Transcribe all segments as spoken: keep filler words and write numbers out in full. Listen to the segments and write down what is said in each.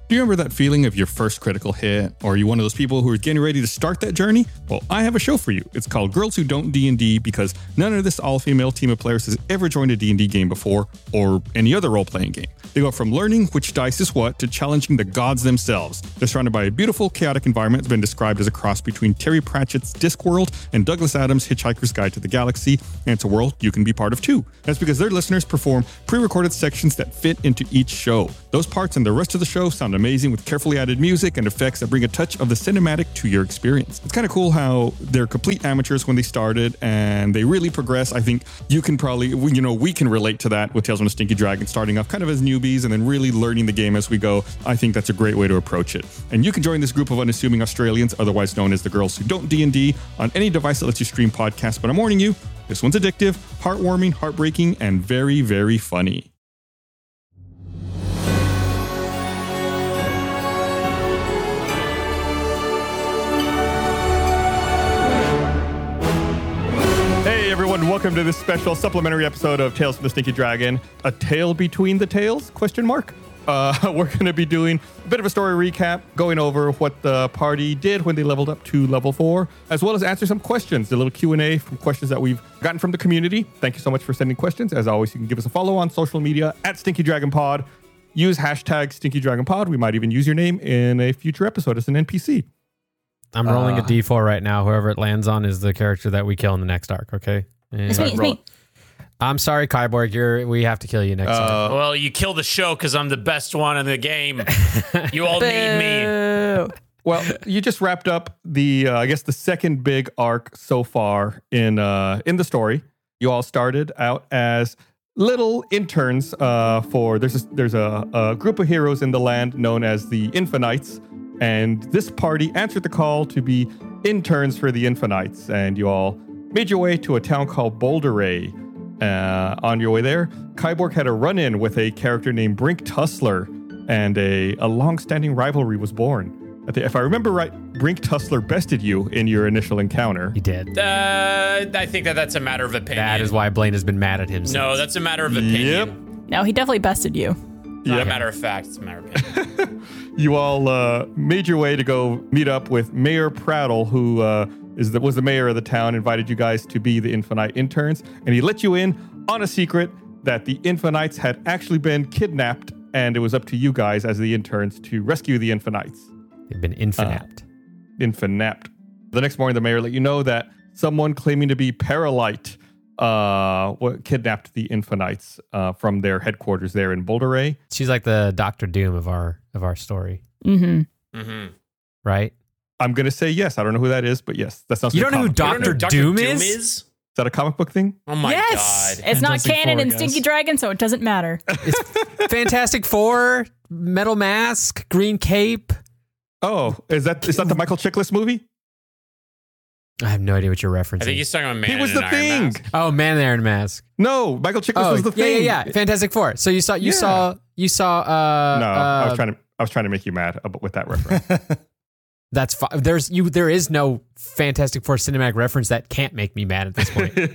Do you remember that feeling of your first critical hit? Or are you one of those people who are getting ready to start that journey? Well, I have a show for you. It's called Girls Who Don't D and D because none of this all-female team of players has ever joined a D and D game before or any other role-playing game. They go from learning which dice is what to challenging the gods themselves. They're surrounded by a beautiful, chaotic environment that's been described as a cross between Terry Pratchett's Discworld and Douglas Adams' Hitchhiker's Guide to the Galaxy, and it's a world you can be part of too. That's because their listeners perform pre-recorded sections that fit into each show. Those parts and the rest of the show sound amazing with carefully added music and effects that bring a touch of the cinematic to your experience. It's kind of cool how they're complete amateurs when they started and they really progress. I think you can probably, you know, we can relate to that with Tales from the Stinky Dragon, starting off kind of as newbies and then really learning the game as we go. I think that's a great way to approach it. And you can join this group of unassuming Australians, otherwise known as the Girls Who Don't D and D, on any device that lets you stream podcasts. But I'm warning you, this one's addictive, heartwarming, heartbreaking, and very, very funny. Everyone, welcome to this special supplementary episode of Tales from the Stinky Dragon. A tale between the tales? Question mark. Uh, we're going to be doing a bit of a story recap, going over what the party did when they leveled up to level four, as well as answer some questions, a little Q and A from questions that we've gotten from the community. Thank you so much for sending questions. As always, you can give us a follow on social media at Stinky Dragon Pod. Use hashtag Stinky Dragon Pod. We might even use your name in a future episode as an N P C. I'm rolling uh, a D four right now. Whoever it lands on is the character that we kill in the next arc, okay? It's me, it's me. I'm sorry, Kyborg. You're, we have to kill you next uh, time. Well, you kill the show because I'm the best one in the game. You all need me. Well, you just wrapped up the, uh, I guess, the second big arc so far in uh, in the story. You all started out as little interns uh, for, there's a, there's a, a group of heroes in the land known as the Infinites. And this party answered the call to be interns for the Infinites. And you all made your way to a town called Boulderay. Uh, on your way there, Kyborg had a run-in with a character named Brink Tussler, and a, a long-standing rivalry was born. I think, if I remember right, Brink Tussler bested you in your initial encounter. He did. Uh, I think that that's a matter of opinion. That is why Blaine has been mad at him No, since. that's a matter of opinion. Yep. No, he definitely bested you. Not Yep. a matter of fact, it's a matter of opinion. You all uh, made your way to go meet up with Mayor Prattle, who uh, is the, was the mayor of the town, invited you guys to be the Infinite interns, and he let you in on a secret that the Infinites had actually been kidnapped, and it was up to you guys as the interns to rescue the Infinites. They've been infinapped. Uh, infinapped. The next morning, the mayor let you know that someone claiming to be Paralyte uh, wa- kidnapped the Infinites uh, from their headquarters there in Boulderay. She's like the Doctor Doom of our of our story, Mm-hmm. Mm-hmm. right? I'm going to say yes. I don't know who that is, but yes. That sounds You like don't know who a comic book. Doctor Doom is? Is that a comic book thing? Oh my yes! god. It's not Fantastic canon Four, in guys. Stinky Dragon, so it doesn't matter. It's Fantastic Four, metal mask, green cape. Oh, is that is that the Michael Chiklis movie? I have no idea what you're referencing. I think he's talking about Man He was in the an thing. Iron Mask. oh, Man in the Iron Mask. No, Michael Chiklis Oh, was the yeah, thing. yeah, yeah. Fantastic Four. So you saw, you Yeah. saw, you saw. Uh, No, uh, I was trying to I was trying to make you mad about, with that reference. That's fi- there's you. There is no Fantastic Four cinematic reference that can't make me mad at this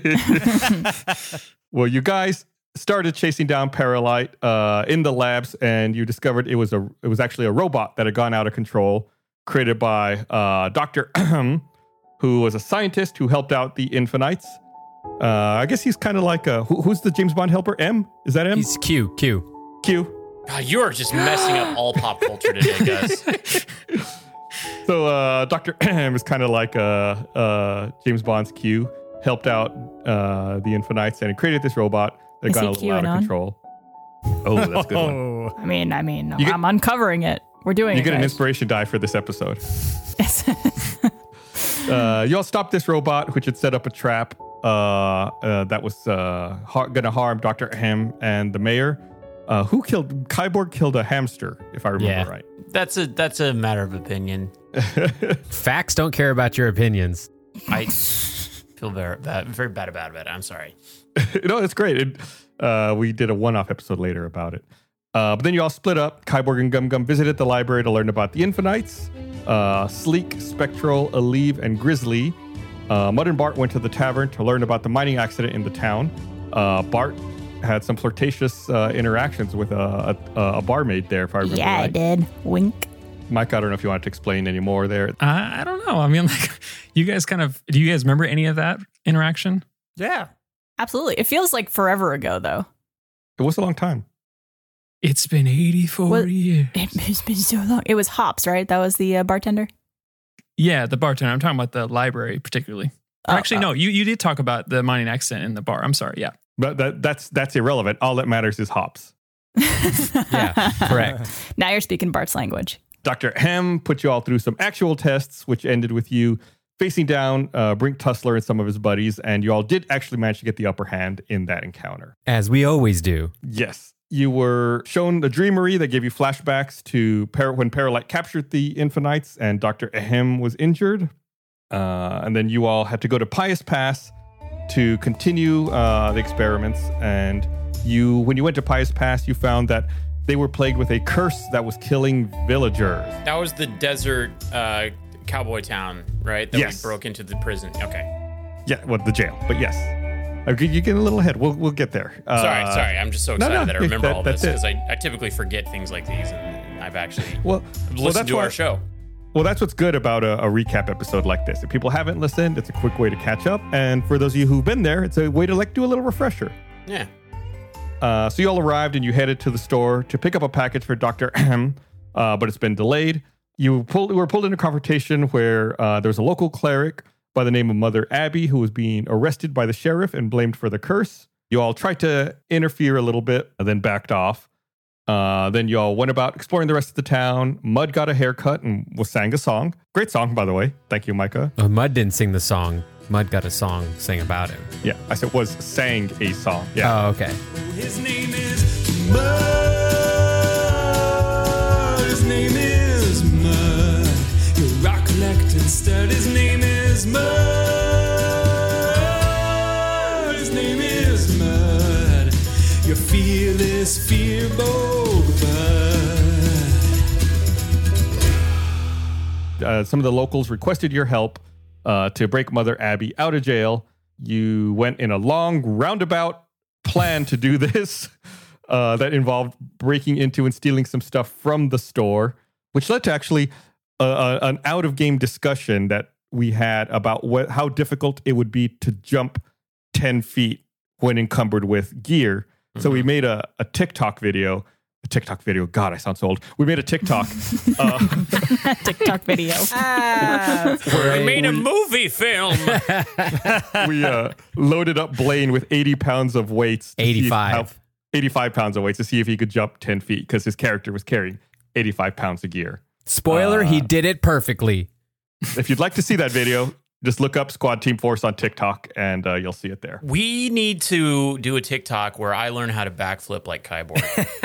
point. Well, you guys started chasing down Paralyte uh, in the labs, and you discovered it was a it was actually a robot that had gone out of control, created by uh, Doctor who was a scientist who helped out the Infinites. Uh, I guess he's kind of like a who, who's the James Bond helper? M? Is that M? He's Q. Q. Q. God, you are just messing up all pop culture today, guys. So uh, Doctor M is kind of like uh, uh, James Bond's Q, helped out uh, the Infinites, and he created this robot that Is got he a little out of QAnon? control. Oh, that's a good one. Oh. I mean, I mean, You get- I'm uncovering it. We're doing You it, get an guys. inspiration die for this episode. Uh, you all stopped this robot, which had set up a trap uh, uh, that was uh, har- going to harm Doctor M and the mayor. Uh, who killed Kyborg? Killed a hamster, if I remember Yeah. right. That's a that's a matter of opinion. Facts don't care about your opinions. I feel very bad, very bad about it. I'm sorry. No, it's great. It, uh, we did a one-off episode later about it. Uh, but then you all split up. Kyborg and Gum Gum visited the library to learn about the Infinites. Uh, Sleek, Spectral, Aleve, and Grizzly. Uh, Mud and Bart went to the tavern to learn about the mining accident in the town. Uh, Bart had some flirtatious uh, interactions with a, a, a barmaid there, if I remember Yeah, right. I did. Wink. Mike, I don't know if you wanted to explain any more there. Uh, I don't know. I mean, like, you guys kind of, do you guys remember any of that interaction? Yeah. Absolutely. It feels like forever ago, though. It was a long time. It's been eighty-four What- years. It has been so long. It was Hops, right? That was the uh, bartender? Yeah, the bartender. I'm talking about the library particularly. Oh, Actually, oh. no, you, you did talk about the mining accent in the bar. I'm sorry. Yeah. But that, that's that's irrelevant. All that matters is hops. Yeah, correct. Now you're speaking Bart's language. Doctor Hem put you all through some actual tests, which ended with you facing down uh, Brink Tussler and some of his buddies, and you all did actually manage to get the upper hand in that encounter. As we always do. Yes. You were shown the Dreamery that gave you flashbacks to Par- when Paralight captured the Infinites and Doctor Ahem was injured. Uh, and then you all had to go to Pious Pass to continue uh, the experiments. And you, when you went to Pious Pass, you found that they were plagued with a curse that was killing villagers. That was the desert uh, cowboy town, right? That Yes. we broke into the prison. Okay. Yeah, well, the jail, but yes. Okay, you get a little ahead. We'll we'll get there. Uh, Sorry, sorry. I'm just so no, excited no, that I remember that- all this that's it. because I, I typically forget things like these, and I've actually Well, listened well, that's to why- our show. Well, that's what's good about a, a recap episode like this. If people haven't listened, it's a quick way to catch up. And for those of you who've been there, it's a way to like do a little refresher. Yeah. Uh, so you all arrived and you headed to the store to pick up a package for Doctor Ahem, uh, but it's been delayed. You pulled, were pulled into a confrontation where uh, there's a local cleric by the name of Mother Abby who was being arrested by the sheriff and blamed for the curse. You all tried to interfere a little bit and then backed off. Uh, then you all went about exploring the rest of the town. Mud got a haircut and was sang a song. Great song, by the way. Thank you, Micah. Oh, Mud didn't sing the song. Mud got a song sang about him. Yeah, I said was sang a song. Yeah. Oh, okay. His name is Mud. His name is Mud. Your rock collecting stud. His name is Mud. His name is Mud. Your fearless, fearbold bud. Uh, some of the locals requested your help uh, to break Mother Abby out of jail. You went in a long roundabout plan to do this uh, that involved breaking into and stealing some stuff from the store, which led to actually uh, uh, an out-of-game discussion that we had about what, how difficult it would be to jump ten feet when encumbered with gear. So we made a, a TikTok video. A TikTok video. God, I sound so old. We made a TikTok. uh, TikTok video. We made a movie film. we uh, loaded up Blaine with eighty pounds of weights. to see if- eighty-five. how- eighty-five pounds of weights to see if he could jump ten feet because his character was carrying eighty-five pounds of gear. Spoiler, he did it perfectly. If you'd like to see that video, just look up Squad Team Force on TikTok and uh, you'll see it there. We need to do a TikTok where I learn how to backflip like Kyborg.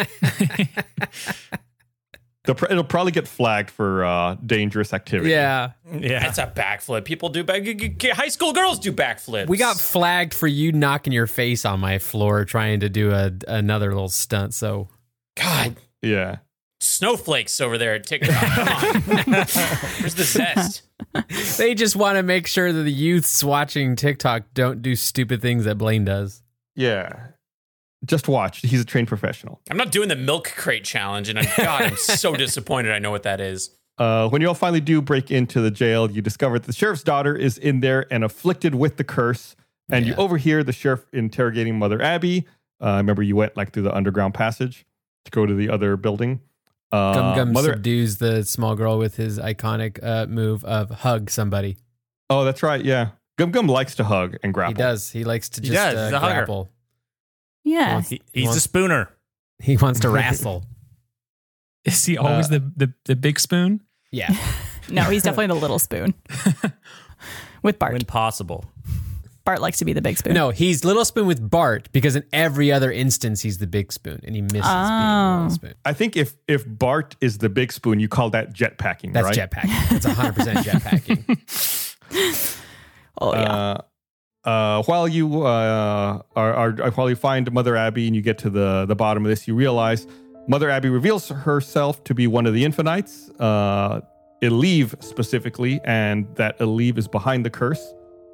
The pr- it'll probably get flagged for uh, dangerous activity. Yeah. Yeah. That's a backflip. People do back. High school girls do backflips. We got flagged for you knocking your face on my floor trying to do a another little stunt. So God Yeah. snowflakes over there at TikTok. Come on. Where's the zest? they just want to make sure that the youths watching TikTok don't do stupid things that Blaine does. Yeah. Just watch. He's a trained professional. I'm not doing the milk crate challenge, and I'm God, I'm so disappointed. I know what that is. Uh, when you all finally do break into the jail, you discover that the sheriff's daughter is in there and afflicted with the curse. And you Yeah. overhear the sheriff interrogating Mother Abby. Uh, remember, you went like through the underground passage to go to the other building. Uh, Gum Gum Mother. subdues the small girl with his iconic uh, move of hug somebody. Oh, that's right. Yeah, Gum Gum likes to hug and grapple. He does. He likes to He just does. uh, He's a hugger. grapple. Yeah. He, he's wants- a spooner. He wants to wrestle. Is he always Uh, the, the, the big spoon? Yeah. No, he's definitely the little spoon. With Bart. When possible. Bart likes to be the big spoon. No, he's Little Spoon with Bart because in every other instance he's the big spoon and he misses being the Oh. little spoon. I think if if Bart is the big spoon, you call that jetpacking, That's right? jetpacking. That's one hundred percent jetpacking. Oh, yeah. Uh, uh, while you uh, are, are while you find Mother Abby and you get to the the bottom of this, you realize Mother Abby reveals herself to be one of the Infinites, uh, Eleve specifically, and that Eleve is behind the curse.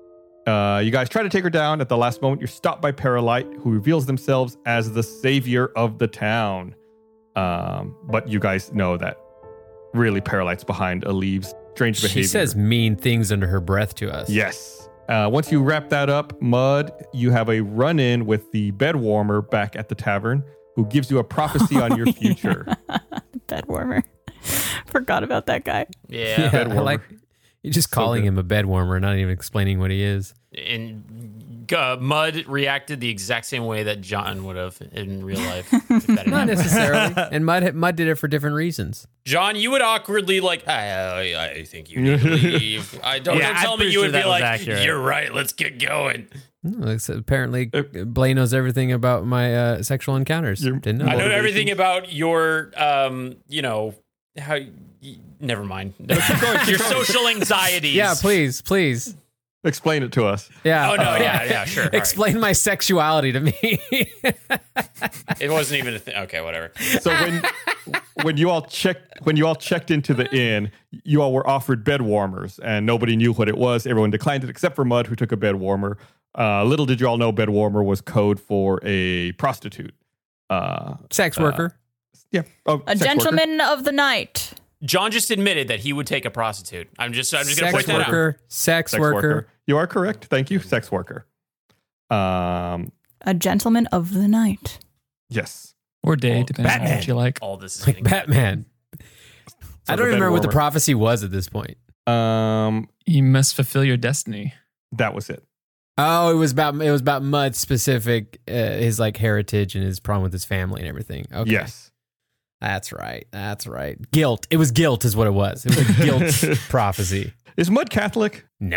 Uh, you guys try to take her down. At the last moment, you're stopped by Paralyte, who reveals themselves as the savior of the town. Um, but you guys know that really Paralyte's behind Alev's strange behavior. She says mean things under her breath to us. Yes. Uh, once you wrap that up, Mud, you have a run-in with the bed warmer back at the tavern, who gives you a prophecy on your future. Bed warmer. Forgot about that guy. Yeah. Yeah, bed I warmer. like you're just So calling good. him a bed warmer, not even explaining what he is. And uh, Mud reacted the exact same way that John would have in real life. if that had Not happened. necessarily. And Mud Mud did it for different reasons. John, you would awkwardly like, I, I, I think you need to leave. I don't, Yeah, don't I'm tell me pretty you sure would that be was like, accurate. you're right, let's get going. Hmm, it's- apparently, Blaine knows everything about my uh, sexual encounters. Your Didn't know. I know Motivation. everything about your, um, you know, how. Y- never mind. your social anxieties. Yeah, please, please. Explain it to us. Yeah. Oh no, yeah, yeah, sure. All right. Explain my sexuality to me. It wasn't even a thing. Okay, whatever. So when when you all checked when you all checked into the inn, you all were offered bed warmers, and nobody knew what it was. Everyone declined it except for Mud, who took a bed warmer. Uh, little did you all know, bed warmer was code for a prostitute. Uh, Sex worker. yeah, oh, A sex worker. gentleman of the night. John just admitted that he would take a prostitute. I'm just, I'm just gonna Sex point that out. worker. Sex, Sex worker. worker. You are correct. Thank you, sex worker. Um, A gentleman of the night. yes. Or day, Oh, depending on Batman. what you like. All this is Like getting- Batman. I So don't the even bed remember what the warmer. prophecy was at this point. Um, You must fulfill your destiny. that was it. Oh, it was about it was about Mud's specific, uh, his like heritage and his problem with his family and everything. Okay. Yes. That's right. That's right. Guilt. It was guilt, is what it was. It was a guilt prophecy. Is Mud Catholic? No.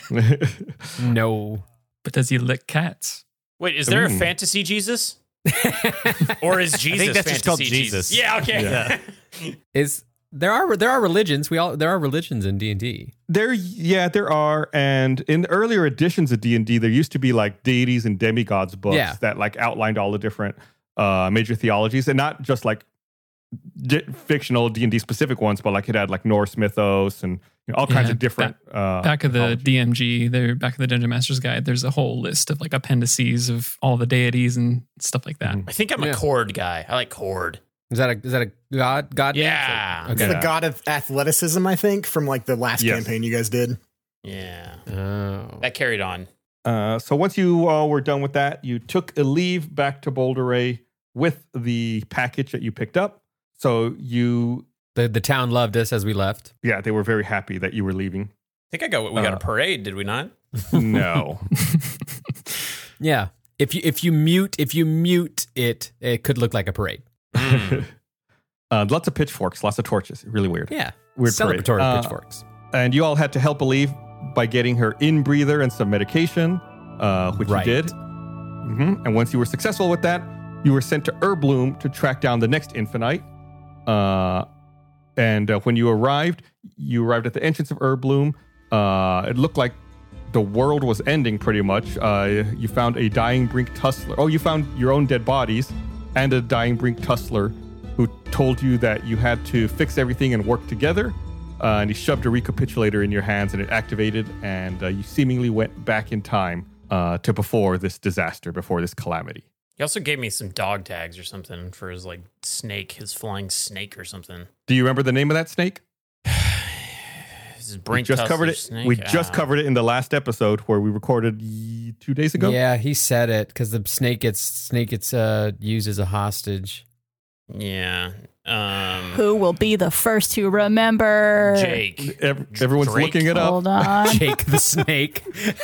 No. But does he lick cats? Wait, is there a Ooh. fantasy Jesus? Or is Jesus that's just fantasy called Jesus. Yeah, okay. Yeah. Is there are there are religions. We all there are religions in D and D. There, yeah, there are, and in the earlier editions of D and D, there used to be like deities and demigods books Yeah. that like outlined all the different uh, major theologies, and not just like di- fictional D and D specific ones, but like it had like Norse mythos and you know, all kinds Yeah, of different. uh, Back of the mythology. D M G, there back of the Dungeon Master's Guide, there's a whole list of like appendices of all the deities and stuff like that. Mhm. I think I'm Yeah. a Cord guy. I like Cord. Is that a is that a god god? name? Yeah. Okay. The god of athleticism, I think, from like the last Yes. campaign you guys did. Yeah. Oh. That carried on. Uh, so once you all were done with that, you took a leave back to Boulder Ray with the package that you picked up. So you, The the town loved us as we left. yeah, they were very happy that you were leaving. I think I got we got Uh, a parade, did we not? No. Yeah. If you if you mute if you mute it, it could look like a parade. uh, lots of pitchforks, lots of torches. Really weird. Yeah. Weird parade. Celebratory Uh, pitchforks. And you all had to help Aleve by getting her in breather and some medication, uh, which Right. you did. hmm And once you were successful with that, you were sent to Herbloom to track down the next Infinite. Uh, and uh, when you arrived, you arrived at the entrance of Herbloom. Uh, it looked like the world was ending pretty much. Uh, you found a dying Brink Tussler. Oh, you found your own dead bodies and a dying Brink Tussler who told you that you had to fix everything and work together. Uh, and he shoved a recapitulator in your hands and it activated, and uh, you seemingly went back in time uh, to before this disaster, before this calamity. He also gave me some dog tags or something for his like snake, his flying snake or something. Do you remember the name of that snake? His We brink just covered tussler it. snake? We just Ah. covered it in the last episode where we recorded y- two days ago. Yeah, he said it because the snake gets snake gets uh, used as a hostage. Yeah. Um, Who will be the first to remember? Jake. Ev- everyone's Drake. looking it up. Hold on. Jake the snake.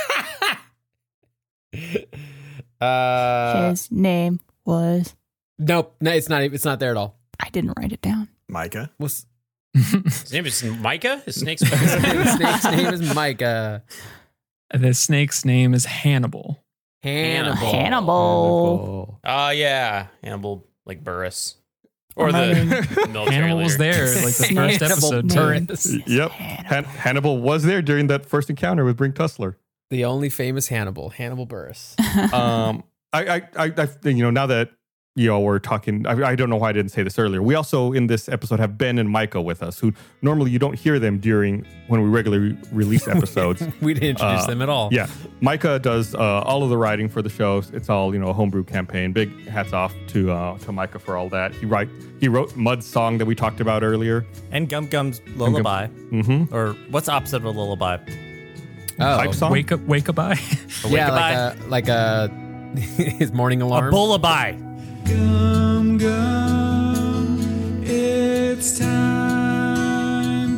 uh, His name was. nope, no, it's not. It's not there at all. I didn't write it down. Micah. What's His name is Micah? His snake's the snake's name is Micah. The snake's name is Hannibal. Hannibal. Hannibal. Oh, yeah. Hannibal, like Burris. Or My the name- military Hannibal was leader. there, like the first Hannibal episode. Buress. Yep. Han- Hannibal was there during that first encounter with Brink Tussler. The only famous Hannibal, Hannibal Burris. um, I, I, I, I, think, you know, now that you know, we're talking, I, I don't know why I didn't say this earlier. We also, in this episode, have Ben and Micah with us, who normally you don't hear them during when we regularly release episodes. We didn't introduce Uh, them at all. Yeah. Micah does uh, all of the writing for the shows. It's all, you know, a homebrew campaign. Big hats off to uh, to Micah for all that. He write he wrote Mud's song that we talked about earlier. And Gum Gum's lullaby. Mm-hmm. Or what's opposite of a lullaby? Oh, Pipe song? Wake up, wake up, bye. A yeah, wake-a-bye? like a like a his morning A alarm. bullaby. Gum Gum, it's time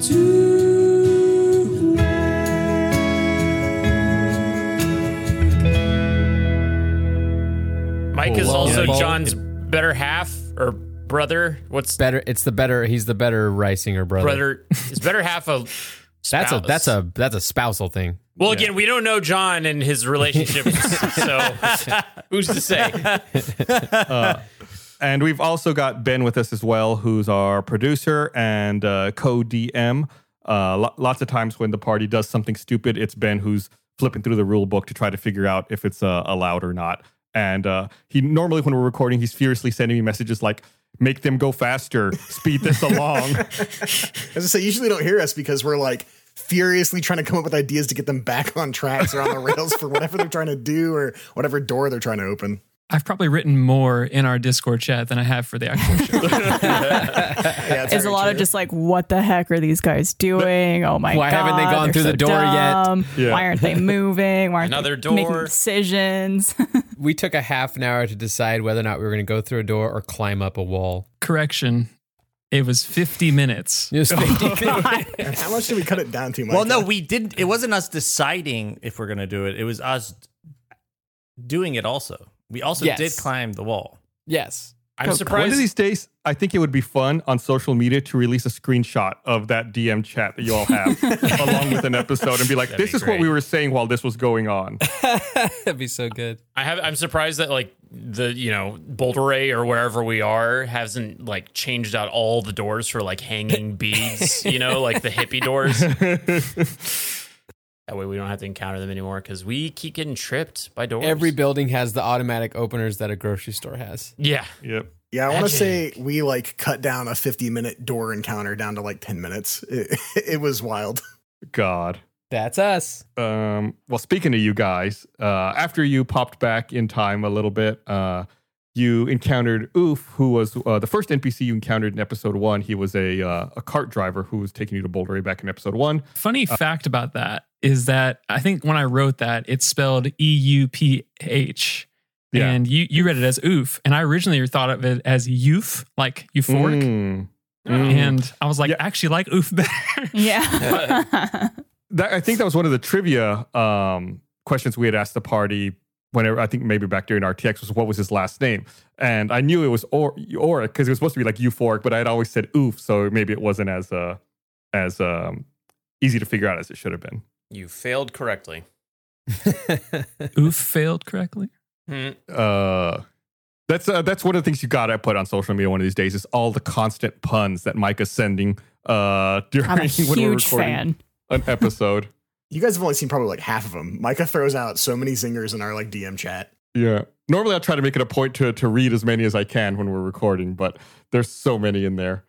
to Mike is Well, also yeah. John's better half or brother. What's better. It's the better. He's the better Reisinger brother. brother? Is better half a That's a spouse. that's a that's a spousal thing. Well, again, we don't know John and his relationships, so who's to say? And we've also got Ben with us as well, who's our producer and uh, co-D M. Uh, lo- lots of times when the party does something stupid, it's Ben who's flipping through the rule book to try to figure out if it's uh, allowed or not. And uh, he normally, when we're recording, he's furiously sending me messages like, make them go faster, speed this along. As I say, you usually don't hear us because we're like furiously trying to come up with ideas to get them back on tracks or on the rails for whatever they're trying to do or whatever door they're trying to open. I've probably written more in our Discord chat than I have for the actual show. Yeah, it's It's a very lot of true. just like, what the heck are these guys doing? Oh my Why god! haven't they gone they're through so the door yet? dumb. Yeah. Why aren't they moving? Why aren't Another they making door. decisions? We took a half an hour to decide whether or not we were going to go through a door or climb up a wall. Correction. It was fifty minutes. It was fifty. And how much did we cut it down to, Mike? Well, no, we didn't. It wasn't us deciding if we're going to do it. It was us doing it also. We also Yes. did climb the wall. Yes. I'm One of surprised. these days, I think it would be fun on social media to release a screenshot of that D M chat that you all have along with an episode and be like, That'd this be is what great. we were saying while this was going on. That'd be so good. I have. I'm surprised that like the you know Boulder Ray or wherever we are hasn't like changed out all the doors for like hanging beads. You know, like the hippie doors. That way we don't have to encounter them anymore because we keep getting tripped by doors. Every building has the automatic openers that a grocery store has. yeah. Yep. Yeah, I want to Magic. say we like cut down a fifty minute door encounter down to like ten minutes. It, it was wild. God. That's us. Um, well, speaking of you guys, uh, after you popped back in time a little bit, uh, you encountered Oof, who was uh, the first N P C you encountered in episode one. He was a uh, a cart driver who was taking you to Boulder Ray back in episode one. Funny fact about that is that I think when I wrote that, it's spelled E U P H. Yeah. And you, you read it as oof. And I originally thought of it as youth, like euphoric. Mm. Mm. And I was like, Yeah. I actually like oof better. yeah. That, I think that was one of the trivia um, questions we had asked the party whenever, I think maybe back during R T X, was what was his last name? And I knew it was or Oric because it was supposed to be like euphoric, but I had always said oof, so maybe it wasn't as uh, as um, easy to figure out as it should have been. You failed correctly. Oof failed correctly. Hmm. Uh, that's uh, that's one of the things you gotta put on social media one of these days is all the constant puns that Micah's sending uh, during I'm a when we're huge recording fan. an episode. You guys have only seen probably like half of them. Micah throws out so many zingers in our like D M chat. Yeah. Normally I try to make it a point to to read as many as I can when we're recording, but there's so many in there.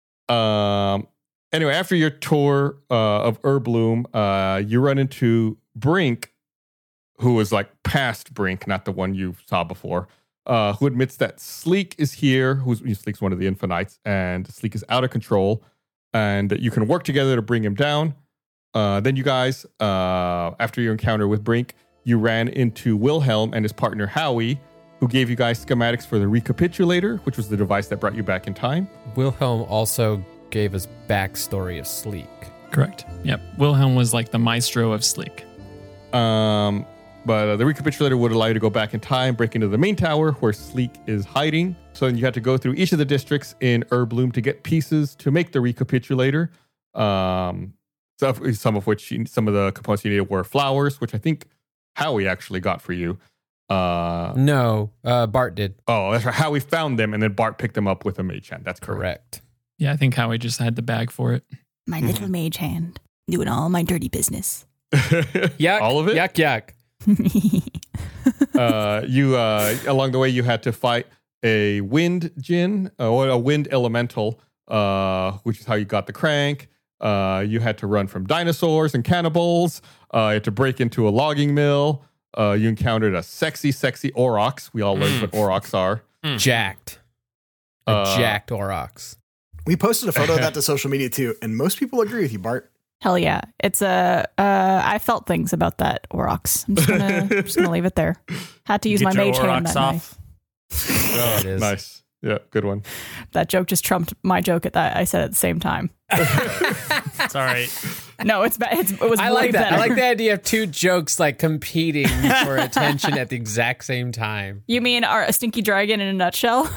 Um anyway, after your tour uh of Herbloom, uh you run into Brink, who was like past Brink, not the one you saw before, uh, who admits that Sleek is here, who's Sleek's one of the Infinites, and Sleek is out of control, and that you can work together to bring him down. Uh, then you guys, uh, after your encounter with Brink, you ran into Wilhelm and his partner Howie, who gave you guys schematics for the Recapitulator, which was the device that brought you back in time. Wilhelm also gave us backstory of Sleek. Correct. Yep. Wilhelm was like the maestro of Sleek. Um, but uh, the Recapitulator would allow you to go back in time, break into the main tower where Sleek is hiding. So then you had to go through each of the districts in Herbloom to get pieces to make the Recapitulator. Um, so some of which, you, some of the components you needed were flowers, which I think Howie actually got for you. Uh, No, uh, Bart did. oh, that's right. Howie found them, and then Bart picked them up with a mage hand. That's correct. Correct. Yeah, I think Howie just had the bag for it. My little mage hand doing all my dirty business. Yuck. All of it? Yuck, yuck. uh, you uh, along the way you had to fight a wind djinn, uh, or a wind elemental, uh, which is how you got the crank. Uh, you had to run from dinosaurs and cannibals. Uh, you had to break into a logging mill. Uh, you encountered a sexy, sexy aurochs. We all learned Mm. what aurochs are. Jacked. A Uh, jacked aurochs. We posted a photo of that to social media too, and most people agree with you, Bart. Hell yeah. It's a, uh, I felt things about that Aurochs. I'm just gonna, I'm just gonna leave it there. Had to use Get my your mage hand Aurochs that off. night. There it is. Nice. Yeah, good one. That joke just trumped my joke at that I said at the same time. It's all right. No, it's bad. It's, it was I way like that. better. I like the idea of two jokes like competing for attention at the exact same time. You mean our a stinky dragon in a nutshell?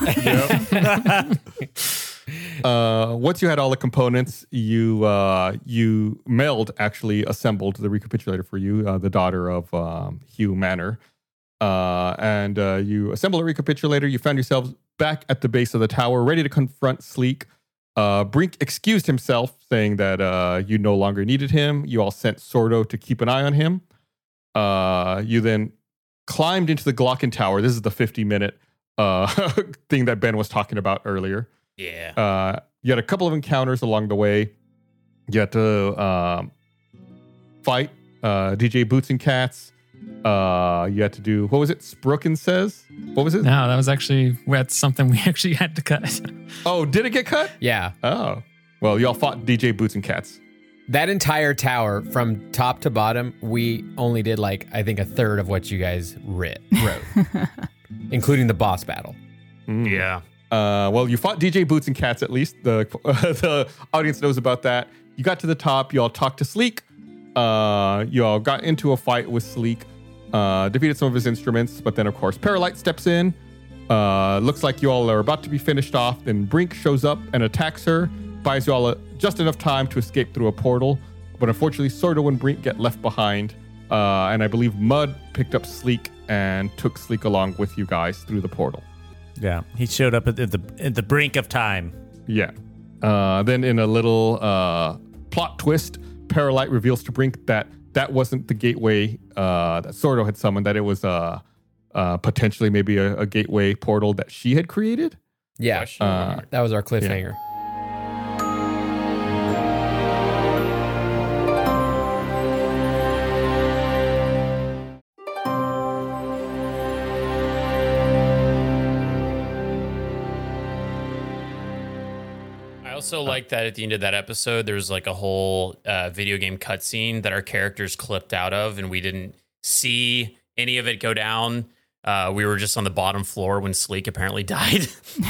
Uh, once you had all the components, you uh, you Meld actually assembled the recapitulator for you, uh, the daughter of um, Hugh Manor. Uh, and uh, you assemble a recapitulator. You found yourselves back at the base of the tower, ready to confront Sleek. Uh, Brink excused himself, saying that uh, you no longer needed him. You all sent Sordo to keep an eye on him. Uh, you then climbed into the Glocken Tower. This is the fifty-minute uh, thing that Ben was talking about earlier. Yeah. Uh, you had a couple of encounters along the way. You had to um, fight uh, D J Boots and Cats. Uh, you had to do, what was it? Sprookin says? What was it? No, that was actually that's something we actually had to cut. Oh, did it get cut? Yeah. Oh. Well, y'all fought D J Boots and Cats. That entire tower from top to bottom, we only did like, I think, a third of what you guys writ, wrote, including the boss battle. Mm. Yeah. Uh, well, you fought D J Boots and Cats, at least. The, the audience knows about that. You got to the top. You all talked to Sleek. Uh, you all got into a fight with Sleek. Uh, defeated some of his instruments. But then, of course, Paralyte steps in. Uh, looks like you all are about to be finished off. Then Brink shows up and attacks her. Buys you all a, just enough time to escape through a portal. But unfortunately, Sordo and Brink get left behind. Uh, and I believe Mud picked up Sleek and took Sleek along with you guys through the portal. Yeah, he showed up at the at the brink of time. Yeah. Uh, then in a little uh, plot twist, Paralyte reveals to Brink that that wasn't the gateway uh, that Sordo had summoned, that it was uh, uh, potentially maybe a, a gateway portal that she had created. Yeah. Uh, That was our cliffhanger. I also like that at the end of that episode, there's like a whole uh, video game cutscene that our characters clipped out of, and we didn't see any of it go down. Uh, we were just on the bottom floor when Sleek apparently died.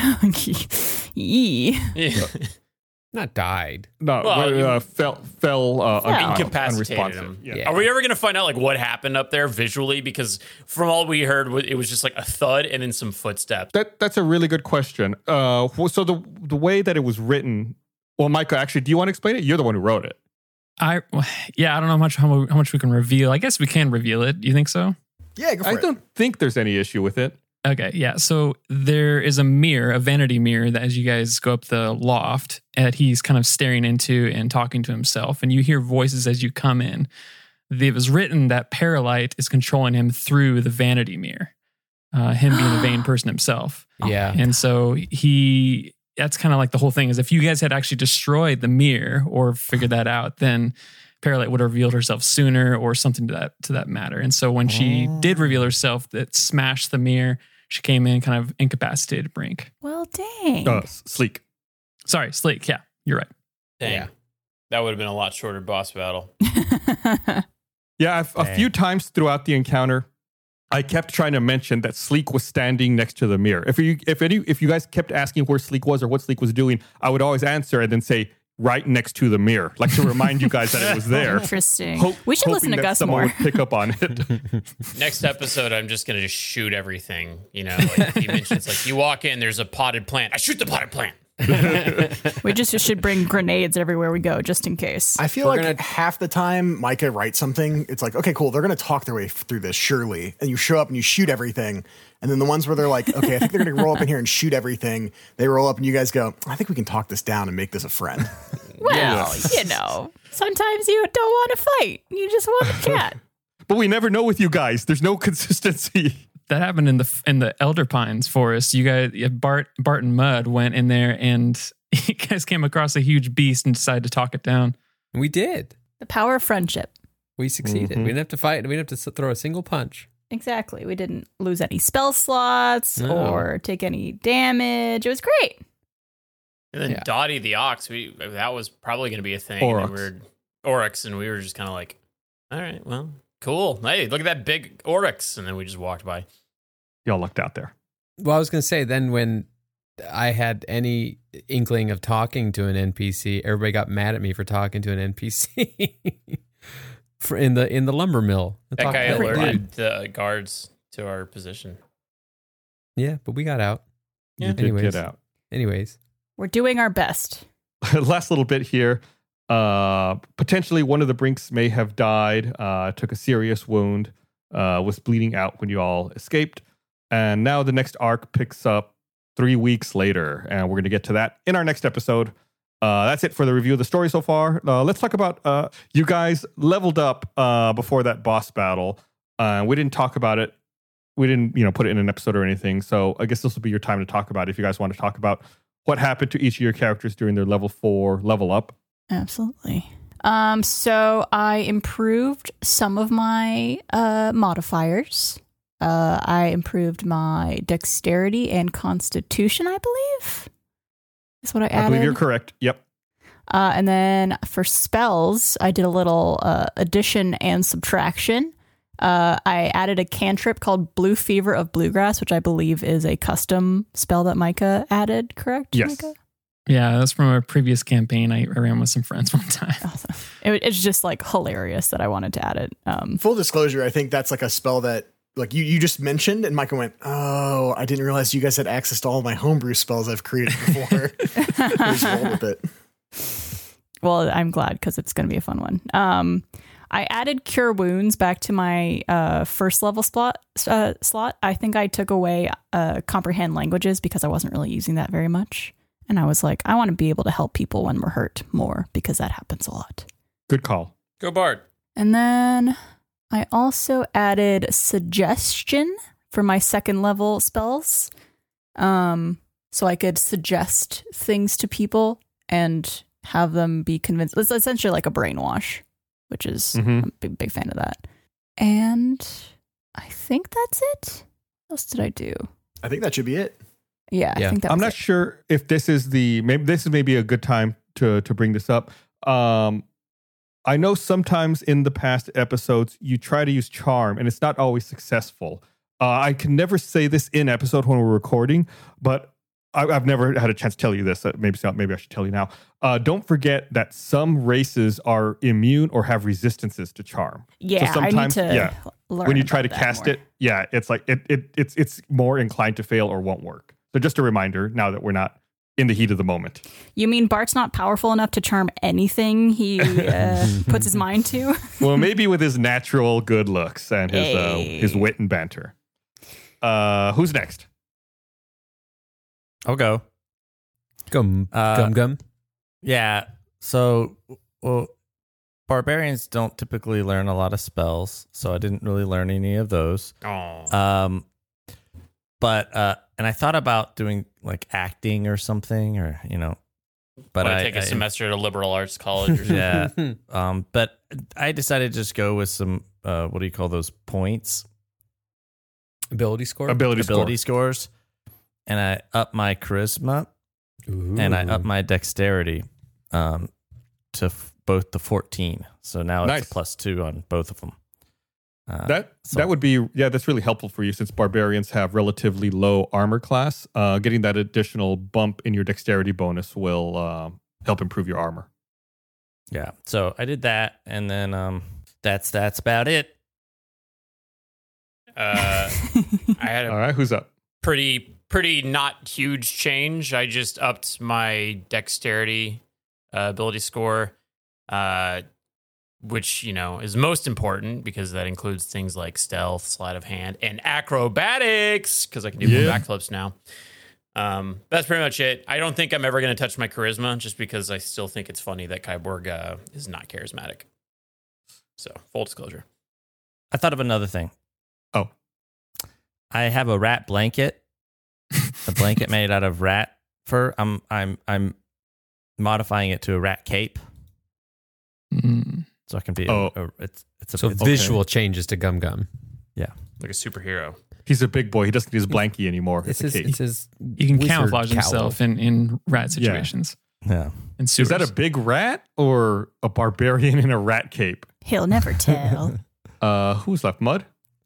Yee. Yeah. Not died. No, Well, uh, you- fell, fell uh, Fell. un- Incapacitated unresponsive. him. Yeah. Yeah. Are we ever going to find out like what happened up there visually? Because from all we heard, it was just like a thud and then some footsteps. That that's a really good question. Uh, well, so the the way that it was written, well, Micah, actually, do you want to explain it? You're the one who wrote it. I yeah, I don't know much how, mu- how much we can reveal. I guess we can reveal it. You think so? Yeah, go for I it. don't think there's any issue with it. Okay, yeah. So there is a mirror, a vanity mirror, that as you guys go up the loft, that he's kind of staring into and talking to himself, and you hear voices as you come in. It was written that Paralyte is controlling him through the vanity mirror, uh, him being a vain person himself. Yeah. And so he, that's kind of like the whole thing is if you guys had actually destroyed the mirror or figured that out, then Paralyte would have revealed herself sooner or something to that to that matter. And so when she did reveal herself, that smashed the mirror. She came in kind of incapacitated Brink. Well, dang. Uh, Sleek. Sorry, Sleek. Yeah, you're right. Dang. Yeah. That would have been a lot shorter boss battle. Yeah, I've, a Dang. few times throughout the encounter, I kept trying to mention that Sleek was standing next to the mirror. If you if any if you guys kept asking where Sleek was or what Sleek was doing, I would always answer and then say right next to the mirror, like to remind you guys that it was there. Interesting. Hope- we should listen hoping to that Gus someone more. would pick up on it. Next episode, I'm just going to just shoot everything. You know, like he mentions, like you walk in, there's a potted plant. I shoot the potted plant. We just should bring grenades everywhere we go, just in case. I feel We're like gonna- half the time Micah writes something, it's like, okay, cool, they're going to talk their way f- through this, surely. And you show up and you shoot everything. And then the ones where they're like, okay, I think they're going to roll up in here and shoot everything. They roll up and you guys go, I think we can talk this down and make this a friend. well, you know, sometimes you don't want to fight. You just want a cat. But we never know with you guys. There's no consistency. that happened in the in the Elder Pines forest. You guys, Bart, Bart and Mud went in there, and you guys came across a huge beast and decided to talk it down. We did. The power of friendship. We succeeded. Mm-hmm. We didn't have to fight. We didn't have to throw a single punch. Exactly. We didn't lose any spell slots No. or take any damage. It was great. And then Yeah. Dottie the Ox, we that was probably going to be a thing. Oryx. And we were, Oryx, and we were just kind of like, all right, well, cool. Hey, look at that big Oryx. And then we just walked by. Y'all lucked out there. Well, I was going to say, then when I had any inkling of talking to an N P C, everybody got mad at me for talking to an N P C for in the in the lumber mill. I That talked guy to that alerted dude. the guards to our position. Yeah, but we got out. You Yeah. did Anyways. get out. Anyways, We're doing our best. Last little bit here. Uh, potentially one of the Brinks may have died, uh, took a serious wound, uh, was bleeding out when you all escaped. And now the next arc picks up three weeks later. And we're going to get to that in our next episode. Uh, that's it for the review of the story so far. Uh, let's talk about uh, you guys leveled up uh, before that boss battle. Uh, we didn't talk about it. We didn't, you know, put it in an episode or anything. So I guess this will be your time to talk about it if you guys want to talk about what happened to each of your characters during their level four level up. Absolutely. Um, so I improved some of my uh, modifiers. Uh, I improved my dexterity and constitution, I believe. That's what I added. I believe you're correct. Yep. Uh, and then for spells, I did a little uh, addition and subtraction. Uh, I added a cantrip called Blue Fever of Bluegrass, which I believe is a custom spell that Micah added, correct? Yes. Micah? Yeah, that's from a previous campaign I ran with some friends one time. Awesome. It, it's just like hilarious that I wanted to add it. Um, Full disclosure, I think that's like a spell that like you, you just mentioned, and Micah went, "Oh, I didn't realize you guys had access to all of my homebrew spells I've created before." I just rolled with it. well, I'm glad because it's going to be a fun one. Um, I added Cure Wounds back to my uh, first level slot. Uh, slot. I think I took away uh, Comprehend Languages because I wasn't really using that very much. And I was like, I want to be able to help people when we're hurt more because that happens a lot. Good call. Go Bart. And then I also added Suggestion for my second level spells. Um, so I could suggest things to people and have them be convinced. It's essentially like a brainwash, which is Mhm. I'm a big, big fan of that. And I think that's it. What else did I do? I think that should be it. Yeah, Yeah. I think that I'm was not it. sure if this is the maybe this is maybe a good time to to bring this up. Um, I know sometimes in the past episodes you try to use charm and it's not always successful. Uh, I can never say this in episode when we're recording, but I, I've never had a chance to tell you this. Uh, maybe it's not. Maybe I should tell you now. Uh, don't forget that some races are immune or have resistances to charm. Yeah, so sometimes, I need to yeah, learn when you try to about that cast more. it, yeah, it's like it, it it's it's more inclined to fail or won't work. So just a reminder now that we're not in the heat of the moment. You mean Bart's not powerful enough to charm anything he uh, puts his mind to? Well, maybe with his natural good looks and his uh, Hey. his wit and banter. Uh, who's next? I'll go. gum Uh, gum gum. Yeah. So, well, barbarians don't typically learn a lot of spells, so I didn't really learn any of those. Oh. Um, but uh, and I thought about doing like acting or something, or you know, but Want I to take a I- semester at a liberal arts college or something. Yeah. Um, but I decided to just go with some uh, what do you call those points? Ability score. Ability, Ability score. scores, and I up my charisma and I up my dexterity um, to f- both the fourteen. So now Nice. it's a plus two on both of them. Uh, That so- that would be yeah, that's really helpful for you since barbarians have relatively low armor class. Uh, getting that additional bump in your dexterity bonus will uh, help improve your armor. Yeah. So I did that, and then um, that's that's about it. Uh, I had a All right, who's up? pretty pretty not huge change. I just upped my dexterity uh, ability score, uh, which you know is most important because that includes things like stealth, sleight of hand, and acrobatics because I can do Yeah. more backflips now. Um, that's pretty much it. I don't think I'm ever going to touch my charisma just because I still think it's funny that Kyborg uh, is not charismatic. So full disclosure. I thought of another thing. Oh. I have a rat blanket, a blanket made out of rat fur. I'm I'm I'm modifying it to a rat cape, Mm. so I can be. Oh. a, a, it's it's a So it's, visual changes to Gum Gum. Like a superhero. He's a big boy. He doesn't need his blankie anymore. It's It's a his, cape. it's his He can wizard camouflage cowl. himself in, in rat situations. yeah. And Is that a big rat or a barbarian in a rat cape? He'll never tell. Uh, who's left? Mud?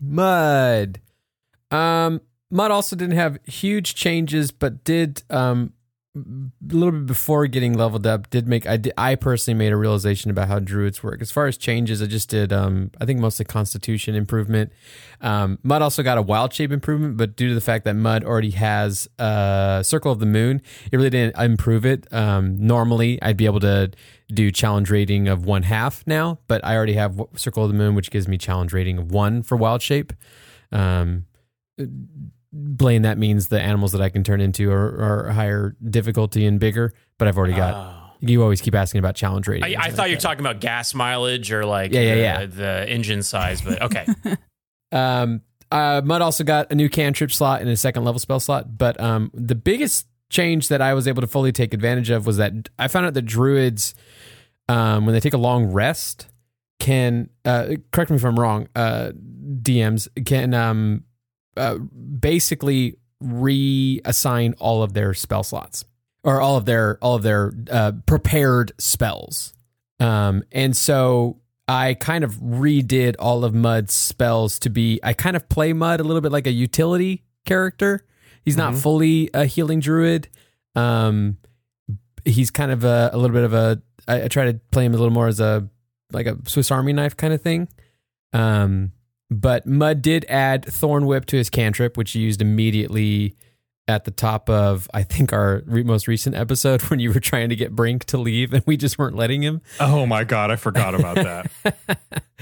Mud. Um, Mud also didn't have huge changes, but did um, a little bit before getting leveled up. Did make I did, I personally made a realization about how druids work. As far as changes, I just did um, I think mostly Constitution improvement. Um, Mud also got a wild shape improvement, but due to the fact that Mud already has a Circle of the Moon, it really didn't improve it. Um, normally, I'd be able to do challenge rating of one half now, but I already have Circle of the Moon, which gives me challenge rating of one for wild shape. Um, Blaine, that means the animals that I can turn into are, are higher difficulty and bigger, but I've already got. Oh. You always keep asking about challenge rating. I, I thought you were talking about gas mileage or like Yeah, yeah, the, yeah. the engine size, but okay. Um, uh, Mud also got a new cantrip slot and a second level spell slot, but um, the biggest change that I was able to fully take advantage of was that I found out that druids, um, when they take a long rest, can uh, correct me if I'm wrong. Uh, D Ms can um, uh, basically reassign all of their spell slots or all of their all of their uh, prepared spells, um, and so I kind of redid all of Mud's spells to be. I kind of play Mud a little bit like a utility character. He's not Mhm. fully a healing druid. Um, he's kind of a, a little bit of a. I, I try to play him a little more as a like a Swiss Army knife kind of thing. Um, but Mud did add Thorn Whip to his cantrip, which he used immediately at the top of, I think, our re- most recent episode when you were trying to get Brink to leave and we just weren't letting him. Oh my God, I forgot about that.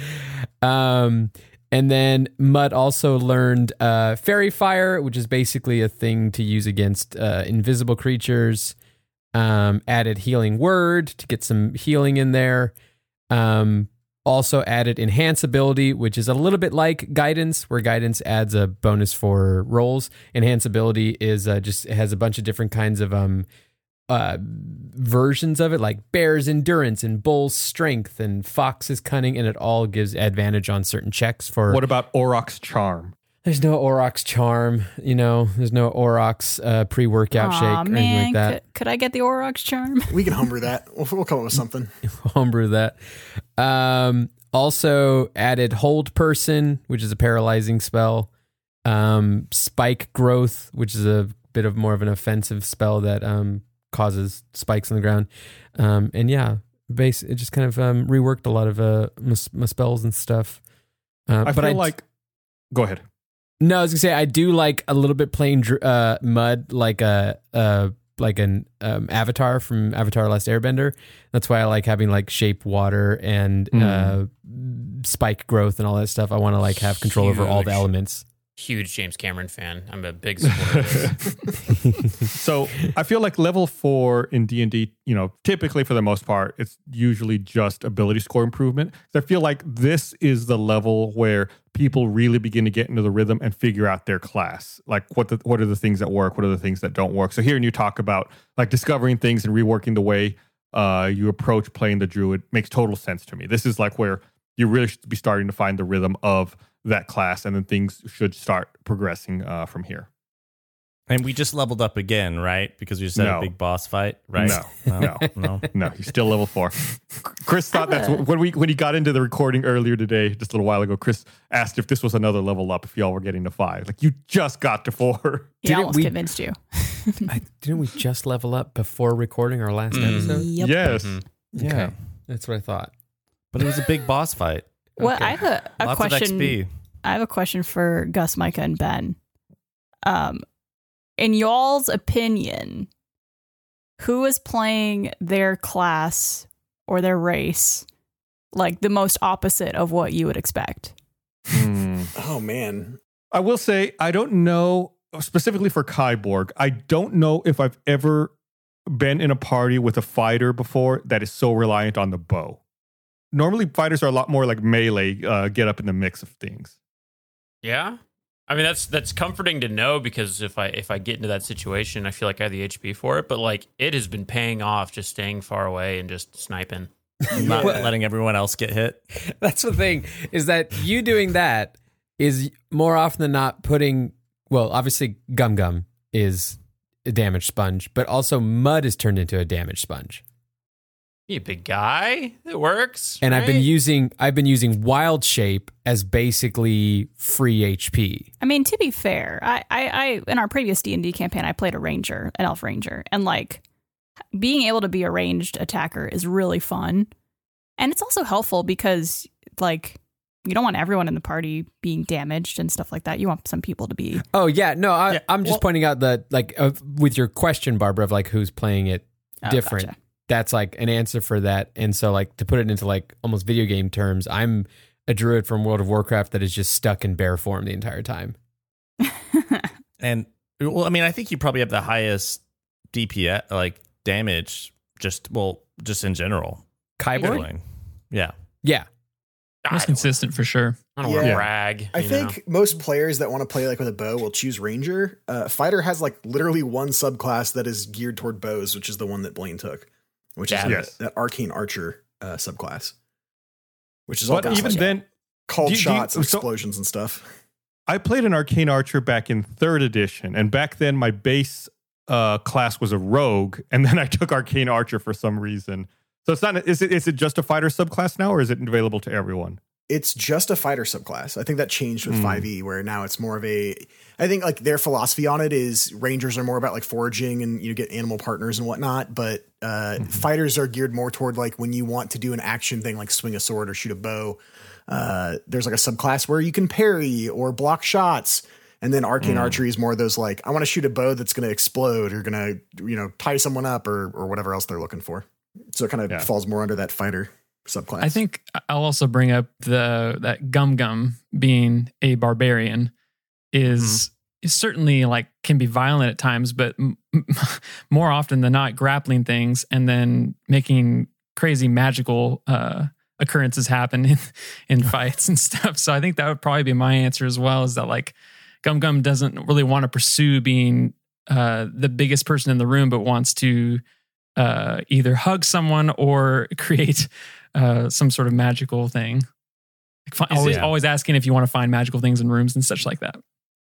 um, and then Mud also learned uh, Fairy Fire, which is basically a thing to use against uh, invisible creatures. Um, added Healing Word to get some healing in there. Um, also added Enhance ability, which is a little bit like Guidance, where Guidance adds a bonus for rolls. Enhance ability is uh, just it has a bunch of different kinds of um uh versions of it, like Bear's Endurance and Bull's Strength and Fox's Cunning, and it all gives advantage on certain checks for. What about Auroch's Charm? There's no Auroch's Charm, you know. There's no Auroch's uh, pre-workout Aw, shake or anything man, like that. Could, could I get the Auroch's Charm? We can homebrew that. We'll, we'll come up with something. Homebrew that. Um, also added Hold Person, which is a paralyzing spell. Um, Spike Growth, which is a bit of more of an offensive spell that um, causes spikes on the ground. Um, and yeah, base it just kind of um, reworked a lot of uh, my, my spells and stuff. Uh, I but feel I, like. Go ahead. No, I was gonna say I do like a little bit playing dr- uh, Mud like a uh, like an um, Avatar from Avatar: Last Airbender. That's why I like having like shape water and Mm. uh, spike growth and all that stuff. I want to like have control over all the Huge. elements. Huge James Cameron fan. I'm a big supporter of this. So I feel like level four in D and D, you know, typically for the most part, it's usually just ability score improvement. So I feel like this is the level where people really begin to get into the rhythm and figure out their class. Like what the, what are the things that work? What are the things that don't work? So hearing you talk about like discovering things and reworking the way uh, you approach playing the druid makes total sense to me. This is like where you really should be starting to find the rhythm of that class, and then things should start progressing uh, from here. And we just leveled up again, right? Because we just had No. a big boss fight, right? No, no, no. no. No, you're still level four. Chris thought that's what, when we when he got into the recording earlier today, just a little while ago. Chris asked if this was another level up. If y'all were getting to five, like you just got to four. He Didn't almost we- convinced you. I, didn't we just level up before recording our last Mm. episode? Yep. Yes. Mhm. Yeah, that's what I thought. But it was a big boss fight. Well, Okay. I have a, a Lots of X question. P. I have a question for Gus, Micah, and Ben. Um, in y'all's opinion, who is playing their class or their race like the most opposite of what you would expect? Hmm. Oh man. I will say I don't know specifically for Kyborg. I don't know if I've ever been in a party with a fighter before that is so reliant on the bow. Normally, fighters are a lot more like melee, uh, get up in the mix of things. Yeah? I mean, that's that's comforting to know, because if I if I get into that situation, I feel like I have the H P for it. But like, it has been paying off just staying far away and just sniping. Not letting everyone else get hit. That's the thing, is that you doing that is more often than not putting, well, obviously Gum Gum is a damage sponge, but also Mud is turned into a damage sponge. You big guy. It works. And right? I've been using I've been using Wild Shape as basically free H P. I mean, to be fair, I, I, I in our previous D and D campaign, I played a ranger, an elf ranger, and like being able to be a ranged attacker is really fun, and it's also helpful because like you don't want everyone in the party being damaged and stuff like that. You want some people to be. Oh yeah, no, I, Yeah, I'm just well- pointing out that like uh, with your question, Barbara, of like who's playing it Oh, different. gotcha. That's like an answer for that. And so like to put it into like almost video game terms, I'm a druid from World of Warcraft that is just stuck in bear form the entire time. And well, I mean, I think you probably have the highest D P S, like damage, just well, just in general. Kyborg? Feeling. Yeah. Yeah. Most consistent for sure. I don't want Yeah. to brag. I you think know? most players that want to play like with a bow will choose Ranger. Uh, Fighter has like literally one subclass that is geared toward bows, which is the one that Blaine took, which Yeah. is Yes. that Arcane Archer uh, subclass, which is all But got, even like, then, called do you- do you- shots and so- explosions and stuff. I played an Arcane Archer back in third edition, and back then my base uh, class was a rogue, and then I took Arcane Archer for some reason. So it's not. Is it is it just a fighter subclass now, or is it available to everyone? It's just a fighter subclass. I think that changed with Mm. five E, where now it's more of a. I think like their philosophy on it is Rangers are more about like foraging and you get animal partners and whatnot, but uh, fighters are geared more toward like when you want to do an action thing like swing a sword or shoot a bow. Uh, there's like a subclass where you can parry or block shots. And then arcane archery is more of those like, I want to shoot a bow that's going to explode or going to, you know, tie someone up or, or whatever else they're looking for. So it kind of Yeah. falls more under that fighter subclass. I think I'll also bring up the that Gum Gum being a barbarian is, is certainly like can be violent at times, but m- m- more often than not grappling things and then making crazy magical uh, occurrences happen in, in fights and stuff. So I think that would probably be my answer as well, is that like Gum Gum doesn't really want to pursue being uh, the biggest person in the room, but wants to uh, either hug someone or create uh, some sort of magical thing. Like, fi- Is always, it- always asking if you want to find magical things in rooms and such like that.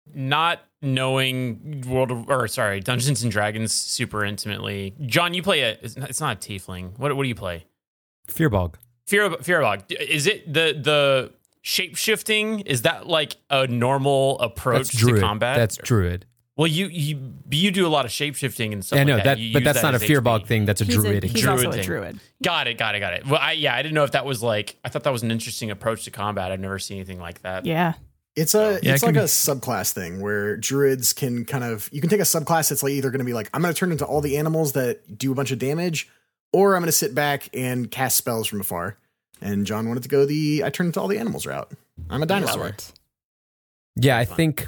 Not knowing World of, or sorry, Dungeons and Dragons super intimately. John, you play a. It's not, it's not a tiefling. What what do you play? Fearbog. Fear Fearbog. Is it the the shape shifting? Is that like a normal approach That's druid. to combat? That's druid. Well, you you you do a lot of shape shifting and stuff. Yeah, like no, that, that, You but use that's that not a as H P. Fearbog thing. That's a He's, a, druidic. he's druid also a thing. druid. Got it, got it, got it. Well, I, yeah, I didn't know if that was like. I thought that was an interesting approach to combat. I've never seen anything like that. Yeah. It's a Yeah, it's it like can a be- subclass thing where druids can kind of you can take a subclass that's like either going to be like I'm going to turn into all the animals that do a bunch of damage, or I'm going to sit back and cast spells from afar. And John wanted to go the I turn into all the animals route. I'm a dinosaur. Love it. Yeah, I think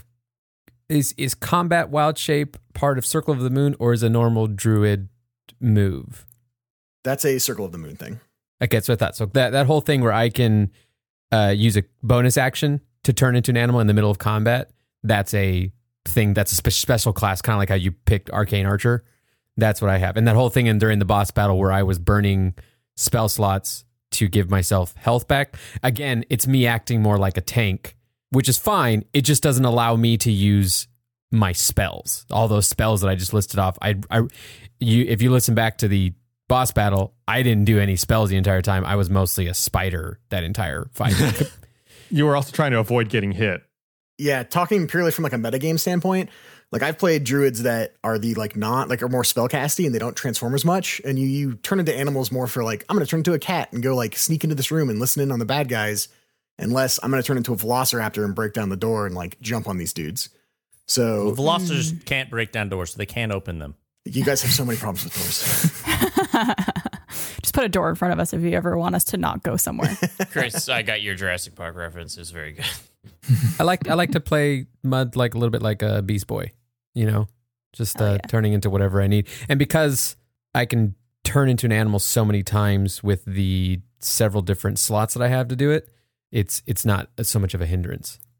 is is combat wild shape part of Circle of the Moon, or is a normal druid move? That's a Circle of the Moon thing. Okay, so I thought so. That that whole thing where I can uh, use a bonus action to turn into an animal in the middle of combat, that's a thing. That's a spe- special class, kind of like how you picked Arcane Archer. That's what I have. And that whole thing in during the boss battle where I was burning spell slots to give myself health back. Again, it's me acting more like a tank, which is fine. It just doesn't allow me to use my spells. All those spells that I just listed off. I, I, you, if you listen back to the boss battle, I didn't do any spells the entire time. I was mostly a spider that entire fight. You were also trying to avoid getting hit. Yeah, talking purely from like a metagame standpoint, like I've played druids that are the like not like are more spellcasty and they don't transform as much, and you you turn into animals more for like I'm going to turn into a cat and go like sneak into this room and listen in on the bad guys, unless I'm going to turn into a velociraptor and break down the door and like jump on these dudes. So Well, Velocitors can't break down doors, so they can't open them. you guys have so many problems with doors. Just put a door in front of us if you ever want us to not go somewhere. Chris, I got your Jurassic Park reference. It's very good. I like I like to play Mud like a little bit like a Beast Boy, you know, just uh, Oh, yeah. turning into whatever I need. And because I can turn into an animal so many times with the several different slots that I have to do it, it's it's not so much of a hindrance.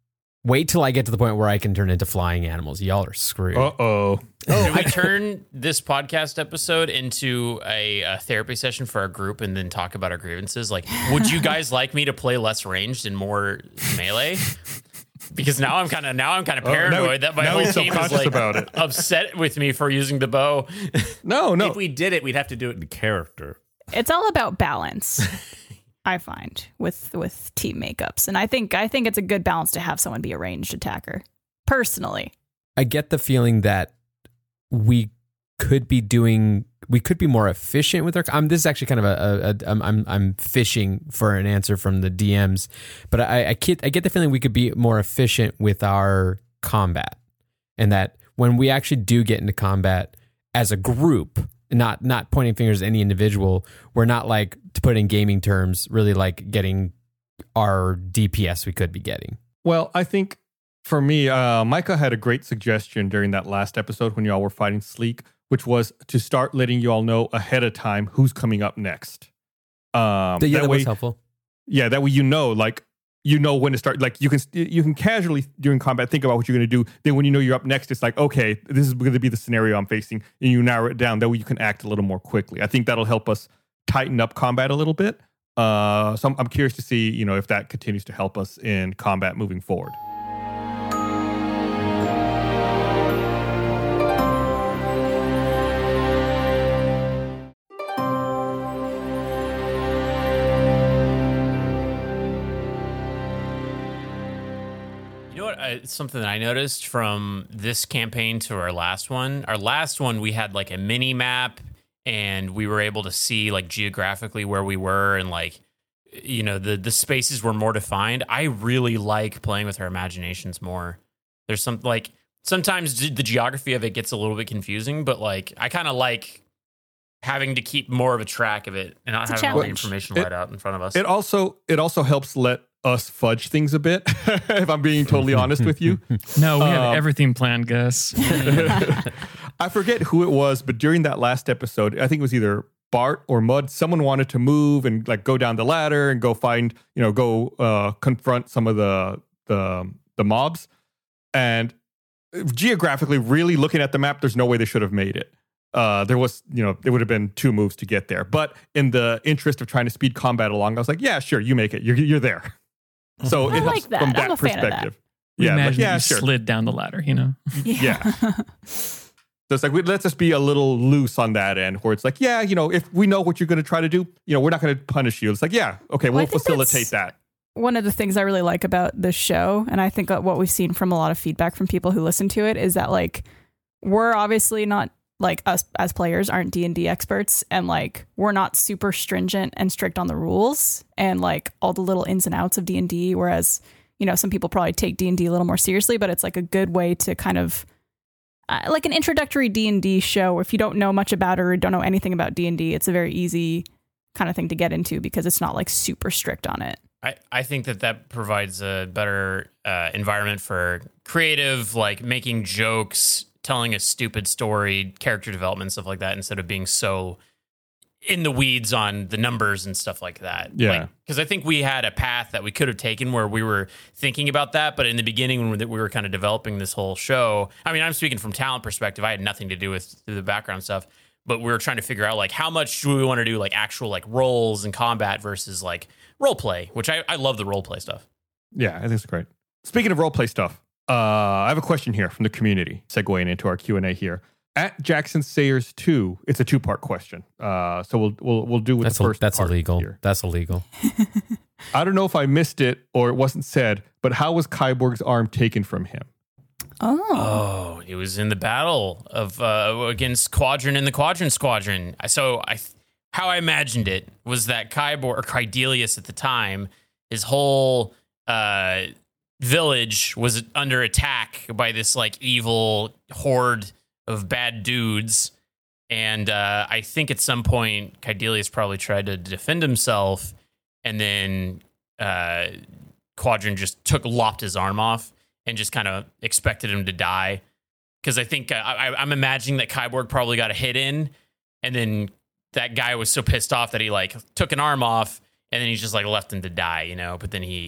Wait till I get to the point where I can turn into flying animals. Y'all are screwed. Uh oh. Can we turn this podcast episode into a, a therapy session for our group and then talk about our grievances? Like, would you guys like me to play less ranged and more melee? Because now I'm kind of now I'm kind of paranoid oh, now, that my now whole he's team is self-conscious like about it. upset with me for using the bow. No, no. If we did it, we'd have to do it in character. It's all about balance. I find with with team makeups, and I think I think it's a good balance to have someone be a ranged attacker. Personally, I get the feeling that we could be doing, we could be more efficient with our. Um, this is actually kind of a, a, a I'm, I'm I'm fishing for an answer from the D Ms, but I I get I get the feeling we could be more efficient with our combat, and that when we actually do get into combat as a group, not not pointing fingers at any individual, we're not, like, to put it in gaming terms, really like getting our D P S we could be getting. Well, I think for me, uh, Micah had a great suggestion during that last episode when y'all were fighting Sleek, which was to start letting you all know ahead of time who's coming up next. Um, yeah, that, that way, was helpful. Yeah, that way you know, like, you know when to start. Like, you can you can casually during combat think about what you're going to do. Then when you know you're up next, it's like, okay, this is going to be the scenario I'm facing, and you narrow it down. That way you can act a little more quickly. I think that'll help us tighten up combat a little bit. Uh, so I'm, I'm curious to see, you know, if that continues to help us in combat moving forward. You know what? Uh, it's something that I noticed from this campaign to our last one. Our last one, we had like a mini map, and we were able to see like geographically where we were, and like, you know, the the spaces were more defined. I really like playing with our imaginations more. There's some like sometimes the geography of it gets a little bit confusing, but like I kind of like having to keep more of a track of it and not It's a having all the challenge. information It- right out in front of us. It also it also helps let us fudge things a bit. If I'm being totally honest with you. No, we Um, have everything planned, Gus. I forget who it was, but during that last episode, I think it was either Bart or Mud. Someone wanted to move and like go down the ladder and go find, you know, go uh, confront some of the the the mobs. And geographically, really looking at the map, there's no way they should have made it. Uh, there was, you know, it would have been two moves to get there. But in the interest of trying to speed combat along, I was like, yeah, sure, you make it. You're you're there. So I it helps like that. from I'm that a fan of that. perspective. We Yeah, like, imagine yeah, you sure. slid down the ladder, you know? Yeah. So it's like, we, let's just be a little loose on that end where it's like, yeah, you know, if we know what you're going to try to do, you know, we're not going to punish you. It's like, yeah, okay, Well, I we'll think facilitate that's- that. One of the things I really like about this show, and I think what we've seen from a lot of feedback from people who listen to it, is that like we're obviously not, like, us as players aren't D and D experts, and like we're not super stringent and strict on the rules and like all the little ins and outs of D and D, whereas, you know, some people probably take D and D a little more seriously, but it's like a good way to kind of uh, like an introductory D and D show. If you don't know much about it or don't know anything about D and D, it's a very easy kind of thing to get into because it's not like super strict on it. I, I think that that provides a better uh, environment for creative, like making jokes, telling a stupid story, character development, stuff like that, instead of being so in the weeds on the numbers and stuff like that. Yeah. Because I think we had a path that we could have taken where we were thinking about that, but in the beginning when we were kind of developing this whole show, I mean, I'm speaking from talent perspective. I had nothing to do with the background stuff, but we were trying to figure out like how much do we want to do like actual like roles and combat versus like role play, which I, I love the role play stuff. Yeah, I think it's great. Speaking of roleplay stuff, uh, I have a question here from the community, segueing into our Q and A here. At Jackson Sayers two, it's a two-part question. Uh, so we'll we'll we'll do with That's the a, first that's part illegal. here. That's illegal. I don't know if I missed it or it wasn't said, but how was Kyborg's arm taken from him? Oh, Oh, it was in the battle of uh, against Quadrant and the Quadrant Squadron. So I, how I imagined it was that Kyborg or Cydelius at the time, his whole uh, village was under attack by this like evil horde of bad dudes, and uh, I think at some point Cydelius probably tried to defend himself, and then uh, Quadrant just took lopped his arm off and just kind of expected him to die. Because I think uh, I, I'm imagining that Kyborg probably got a hit in, and then that guy was so pissed off that he like took an arm off, and then he's just like left him to die, you know. But then he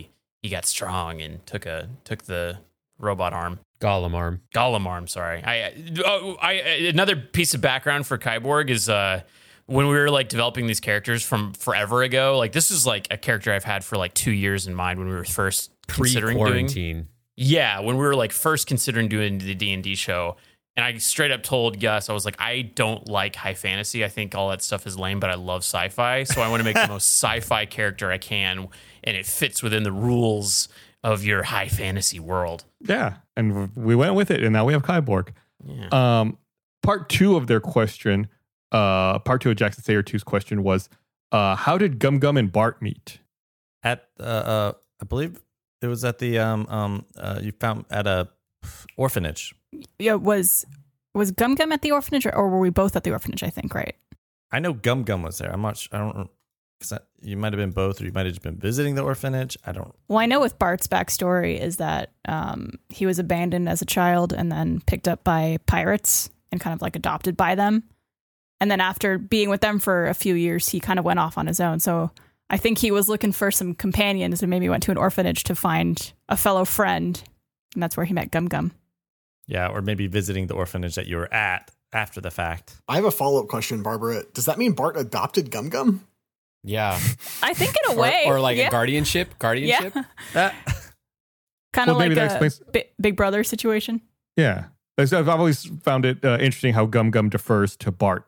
he got strong and took a took the robot arm. Gollum arm. Gollum arm, sorry. I, oh, I another piece of background for Kyborg is uh, when we were like developing these characters from forever ago. Like this is like a character I've had for like two years in mind when we were first considering doing. Pre-quarantine. Yeah, when we were like first considering doing the D and D show, and I straight up told Gus, I was like, I don't like high fantasy. I think all that stuff is lame, but I love sci-fi, so I want to make the most sci-fi character I can, and it fits within the rules of your high fantasy world. Yeah, and we went with it, and now we have Kyborg. Yeah. Um, part two of their question, uh, part two of Jackson Sayer two's question was, uh, how did Gum Gum and Bart meet? At uh, uh, I believe it was at the um um uh, you found at a orphanage. Yeah, was was Gum Gum at the orphanage, or, or were we both at the orphanage? I think, right? I know Gum Gum was there. I'm not. Sh- I don't. Cause you might have been both, or you might have just been visiting the orphanage. I don't. Well, I know with Bart's backstory is that um, he was abandoned as a child and then picked up by pirates and kind of like adopted by them. And then after being with them for a few years, he kind of went off on his own. So I think he was looking for some companions and maybe went to an orphanage to find a fellow friend. And that's where he met Gum Gum. Yeah, or maybe visiting the orphanage that you were at after the fact. I have a follow-up question, Barbara. Does that mean Bart adopted Gum Gum? Yeah. I think in a Or, way. or like yeah. a guardianship. Guardianship. Yeah. Kind of Well, maybe like that a explains- bi- Big Brother situation. Yeah, I've I've always found it uh, interesting how Gum Gum defers to Bart.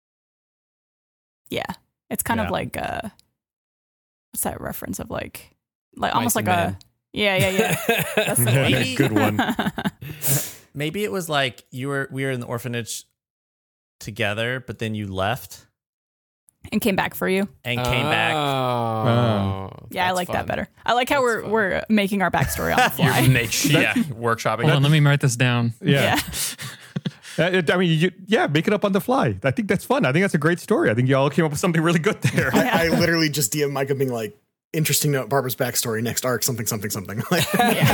Yeah. It's kind Yeah. of like uh what's that reference of like like Mice almost like and a Men. yeah, yeah, yeah. That's the one. Yeah, good one. Maybe it was like you were we were in the orphanage together, but then you left And came back for you. and came back. Oh, Yeah, I that's like fun. that better. I like how That's we're fun. we're making our backstory on the fly. You're make, yeah, workshopping. Hold on, let me write this down. Yeah. Uh, it- I mean, you, yeah, make it up on the fly. I think that's fun. I think that's a great story. I think you all came up with something really good there. I, I literally just D M Micah being like, interesting note, Barbara's backstory, next arc, something, something, something. Like,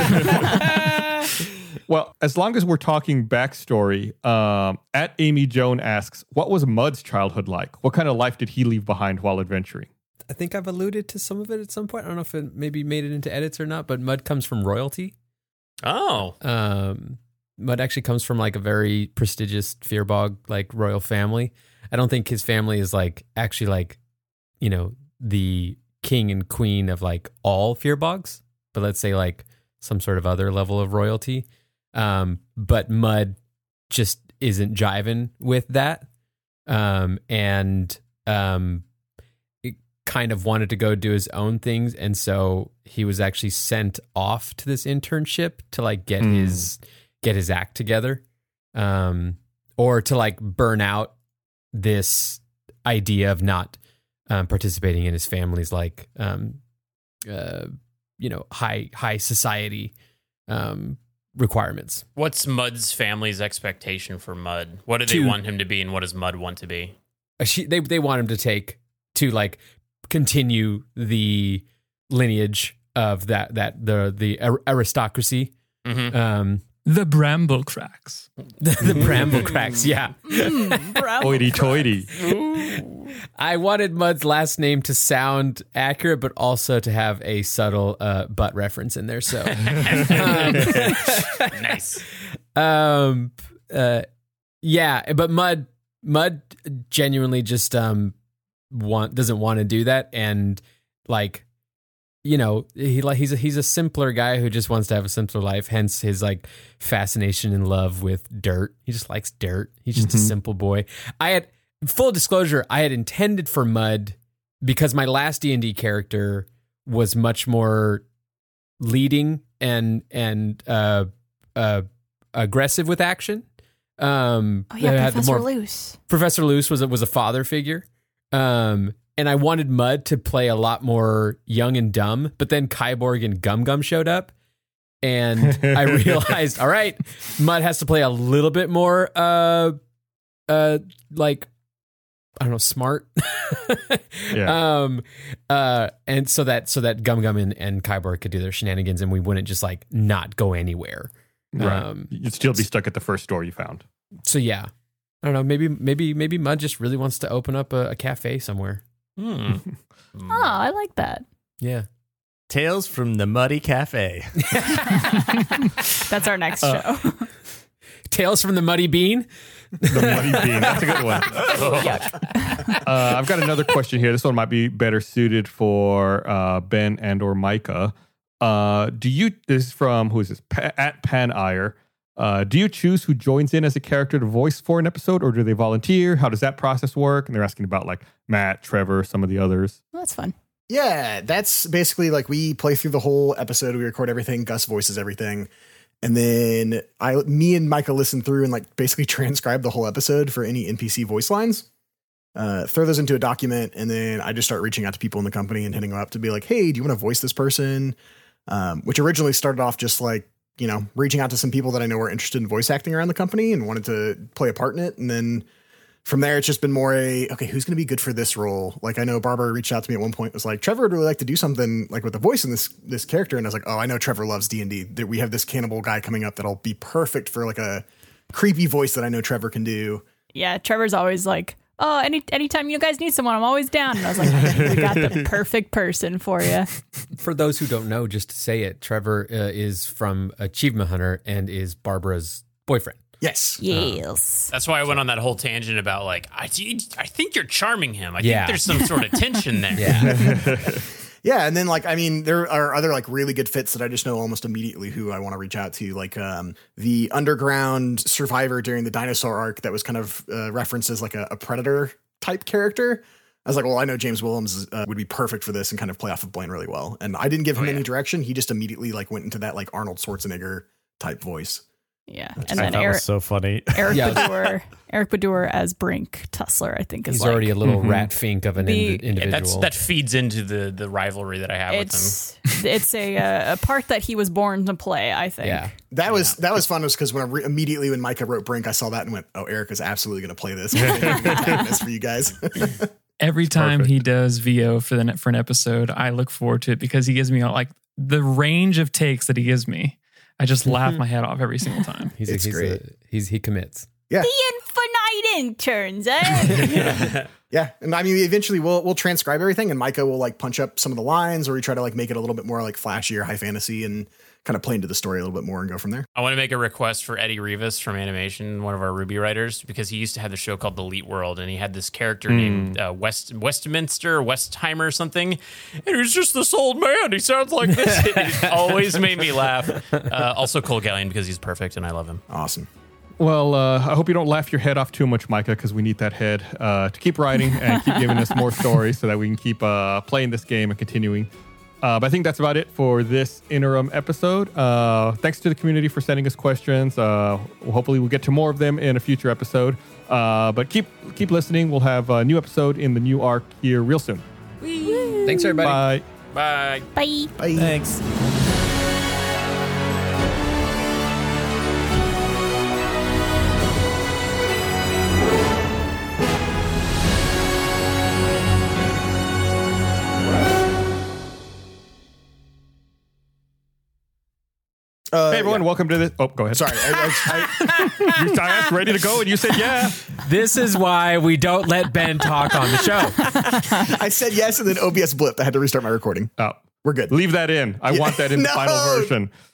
Well, as long as we're talking backstory, um, at Amy Joan asks, what was Mud's childhood like? What kind of life did he leave behind while adventuring? I think I've alluded to some of it at some point. I don't know if it maybe made it into edits or not, but Mud comes from royalty. Oh, Um, Mud actually comes from like a very prestigious Fearbog like royal family. I don't think his family is like actually like, you know, the king and queen of like all Fearbogs, but let's say like some sort of other level of royalty. Um, but Mud just isn't jiving with that. Um, and um, it kind of wanted to go do his own things. And so he was actually sent off to this internship to like get Mm. his get his act together, um, or to like burn out this idea of not um, participating in his family's like, um, uh, you know, high high society um, requirements. what's Mud's family's expectation for Mud? What do they To- want him to be, and what does Mud want to be? Uh, She, they they want him to take to like continue the lineage of that that the the ar- aristocracy, Mm-hmm. um, The Bramble Cracks. the, the bramble cracks. Yeah. Mm, bravo. Hoity toity. I wanted Mud's last name to sound accurate, but also to have a subtle uh, butt reference in there. So, Nice. um, uh, yeah, but Mud, Mud genuinely just um want doesn't want to do that, and like, you know, he like he's a, he's a simpler guy who just wants to have a simpler life. Hence his like fascination and love with dirt. He just likes dirt. He's just a Mhm. simple boy. I had full disclosure. I had intended for Mud because my last D and D character was much more leading and and uh, uh, aggressive with action. Um, Oh yeah, it had the Professor more- Loose. Professor Loose was a, was a father figure. Um, and I wanted Mud to play a lot more young and dumb, but then Kyborg and Gum Gum showed up, and I realized, all right, Mud has to play a little bit more, uh, uh, like I don't know, smart. Yeah. Um, uh, and so that so that Gum Gum and, and Kyborg could do their shenanigans, and we wouldn't just like not go anywhere. Right. Um, You'd still be stuck at the first door you found. so yeah, I don't know. Maybe maybe maybe Mud just really wants to open up a, a cafe somewhere. Hmm. Oh, I like that. Yeah, Tales from the Muddy Cafe. That's our next Uh, show. Tales from the Muddy Bean. The Muddy Bean. That's a good one. Uh, I've got another question here. This one might be better suited for uh, Ben and or Micah. Uh, do you, this is from, who is this? Pa- at Panire. Uh, do you choose who joins in as a character to voice for an episode, or do they volunteer? How does that process work? And they're asking about like Matt, Trevor, some of the others. Well, that's fun. Yeah, that's basically like we play through the whole episode. We record everything. Gus voices everything. And then I, me and Micah listen through and like basically transcribe the whole episode for any N P C voice lines. Uh, throw those into a document, and then I just start reaching out to people in the company and hitting them up to be like, "Hey, do you want to voice this person?" Um, which originally started off just like, you know, reaching out to some people that I know were interested in voice acting around the company and wanted to play a part in it. And then from there, it's just been more a, okay, who's going to be good for this role? Like, I know Barbara reached out to me at one point, was like, Trevor would really like to do something like with the voice in this this character. And I was like, oh, I know Trevor loves D and D. That we have this cannibal guy coming up that'll be perfect for like a creepy voice that I know Trevor can do. Yeah, Trevor's always like, oh, any anytime you guys need someone, I'm always down. And I was like, I think we got the perfect person for you. For those who don't know, just to say it, Trevor uh, is from Achievement Hunter and is Barbara's boyfriend. Yes. Yes. That's why I went on that whole tangent about like, I, I think you're charming him. I Yeah. think there's some sort of tension there. Yeah. Yeah, and then like I mean, there are other like really good fits that I just know almost immediately who I want to reach out to, like um, the underground survivor during the dinosaur arc that was kind of uh, referenced as like a, a predator type character. I was like, well, I know James Willems uh, would be perfect for this and kind of play off of Blaine really well. And I didn't give him Oh, yeah. any direction; he just immediately like went into that like Arnold Schwarzenegger type voice. Yeah. Which And I then thought Eric, was so funny. Eric Yeah. Badur, Eric Badur as Brink Tussler, I think is He's like, already a little Mhm. rat fink of an The- indi- Yeah, Yeah, individual. that's, that feeds into the the rivalry that I have with him. it's it's a uh, a part that he was born to play, I think. yeah. That was that was fun, was because when I re- immediately when Micah wrote Brink, I saw that and went, oh, Eric is absolutely going to play this. this for you guys. Every time perfect. he does V O for the for an episode, I look forward to it because he gives me like the range of takes that he gives me. I just laugh my head off every single time. He's, It's he's, great. A, he's he commits. Yeah. The infinite interns, eh? Yeah, and I mean, eventually we'll we'll transcribe everything, and Micah will like punch up some of the lines, or we try to like make it a little bit more like flashy or high fantasy, and kind of play into the story a little bit more and go from there. I want to make a request for Eddie Rivas from animation, one of our Ruby writers, because he used to have the show called The Elite World, and he had this character named uh, West Westminster, Westheimer or something, and he's just this old man. He sounds like this. It always made me laugh. Uh, also Cole Gallion, because he's perfect, and I love him. Awesome. Well, uh, I hope you don't laugh your head off too much, Micah, because we need that head uh, to keep writing and keep giving us more stories so that we can keep uh, playing this game and continuing. Uh, but I think that's about it for this interim episode. Uh, thanks to the community for sending us questions. Uh, hopefully we'll get to more of them in a future episode. Uh, but keep keep listening. We'll have a new episode in the new arc here real soon. Thanks, everybody. Bye. Bye. Bye. Bye. Thanks. Uh, Hey, everyone. yeah. Welcome to this. Oh, go ahead. Sorry, I, I, You I asked ready to go, and you said yeah. This is why we don't let Ben talk on the show. I, I said yes, and then O B S blipped. I had to restart my recording. Oh, We're good. leave that in. I want that in the No! final version.